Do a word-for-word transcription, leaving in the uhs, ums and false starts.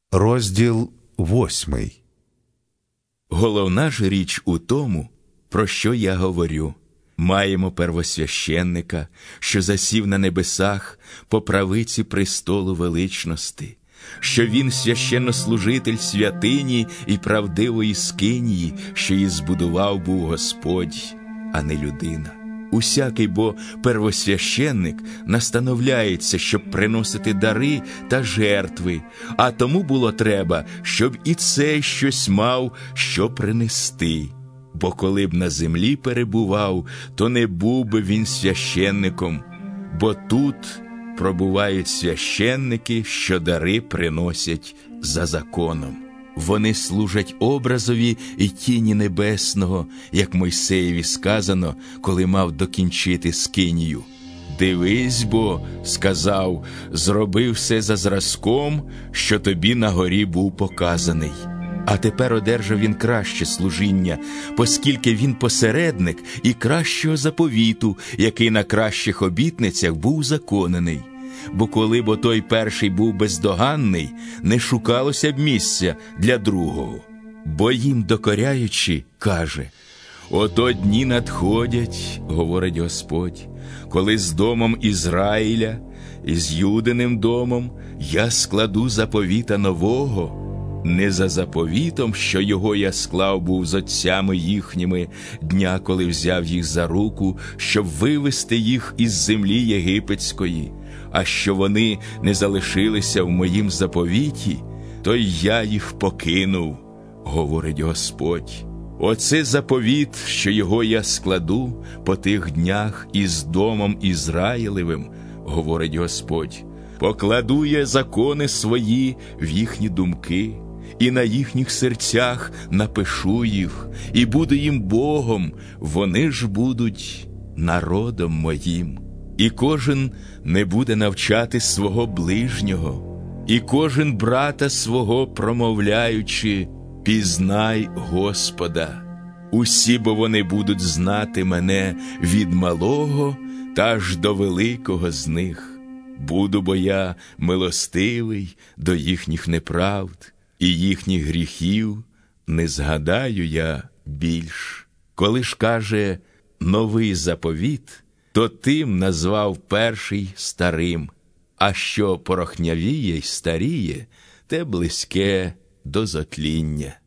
Розділ восьмий. Головна ж річ у тому, про що я говорю. Маємо первосвященника, що засів на небесах по правиці престолу величності, що він священнослужитель святині і правдивої скинії, що її збудував був Господь, а не людина. Усякий бо первосвященник настановляється, щоб приносити дари та жертви, а тому було треба, щоб і цей щось мав, що принести. Бо коли б на землі перебував, то не був би він священником, бо тут пробувають священники, що дари приносять за законом. Вони служать образові і тіні небесного, як Мойсеєві сказано, коли мав докінчити скинію. «Дивись бо, – сказав, – зроби все за зразком, що тобі на горі був показаний». А тепер одержав він краще служіння, поскільки він посередник і кращого заповіту, який на кращих обітницях був законений. Бо коли б той перший був бездоганний, не шукалося б місця для другого. Бо їм докоряючи, каже: «Ото дні надходять, – говорить Господь, – коли з домом Ізраїля і з Юдиним домом я складу заповіта нового, не за заповітом, що його я склав був з отцями їхніми дня, коли взяв їх за руку, щоб вивести їх із землі єгипетської, а що вони не залишилися в моїм заповіті, то й я їх покинув, – говорить Господь. Оце заповіт, що його я складу по тих днях із домом Ізраїлевим, – говорить Господь. Покладу я закони свої в їхні думки, і на їхніх серцях напишу їх, і буду їм Богом, вони ж будуть народом моїм. І кожен не буде навчати свого ближнього, і кожен брата свого промовляючи: пізнай Господа. Усі бо вони будуть знати мене від малого та аж до великого з них. Буду бо я милостивий до їхніх неправд, і їхніх гріхів не згадаю я більш». Коли ж каже «новий заповіт», то тим назвав перший старим, а що порохнявіє й старіє, те близьке до зотління.